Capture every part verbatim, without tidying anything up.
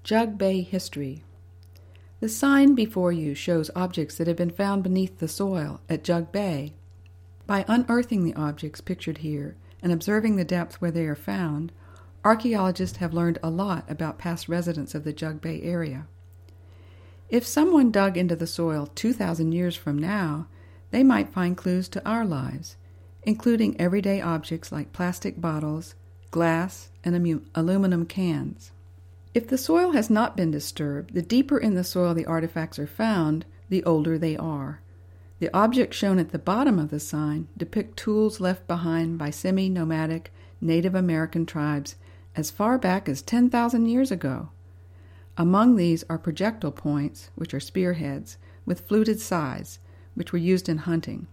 Jug Bay history. The sign before you shows objects that have been found beneath the soil at Jug Bay. By unearthing the objects pictured here and observing the depth where they are found, archaeologists have learned a lot about past residents of the Jug Bay area. If someone dug into the soil two thousand years from now, they might find clues to our lives, including everyday objects like plastic bottles, glass, and amu- aluminum cans. If the soil has not been disturbed, the deeper in the soil the artifacts are found, the older they are. The objects shown at the bottom of the sign depict tools left behind by semi-nomadic Native American tribes as far back as ten thousand years ago. Among these are projectile points, which are spearheads, with fluted sides, which were used in hunting.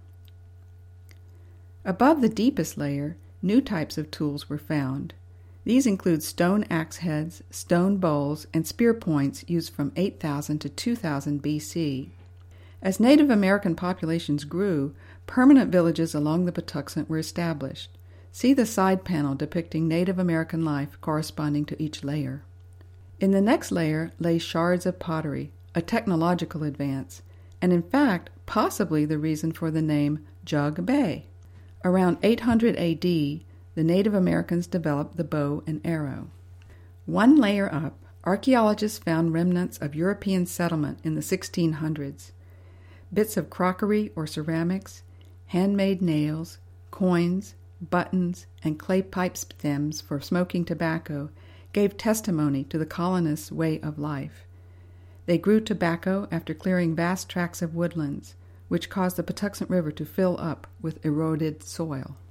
Above the deepest layer, new types of tools were found. These include stone axe heads, stone bowls, and spear points used from eight thousand to two thousand B C. As Native American populations grew, permanent villages along the Patuxent were established. See the side panel depicting Native American life corresponding to each layer. In the next layer lay shards of pottery, a technological advance, and in fact, possibly the reason for the name Jug Bay. Around eight hundred A D, the Native Americans developed the bow and arrow. One layer up, archaeologists found remnants of European settlement in the sixteen hundreds. Bits of crockery or ceramics, handmade nails, coins, buttons, and clay pipe stems for smoking tobacco gave testimony to the colonists' way of life. They grew tobacco after clearing vast tracts of woodlands, which caused the Patuxent River to fill up with eroded soil.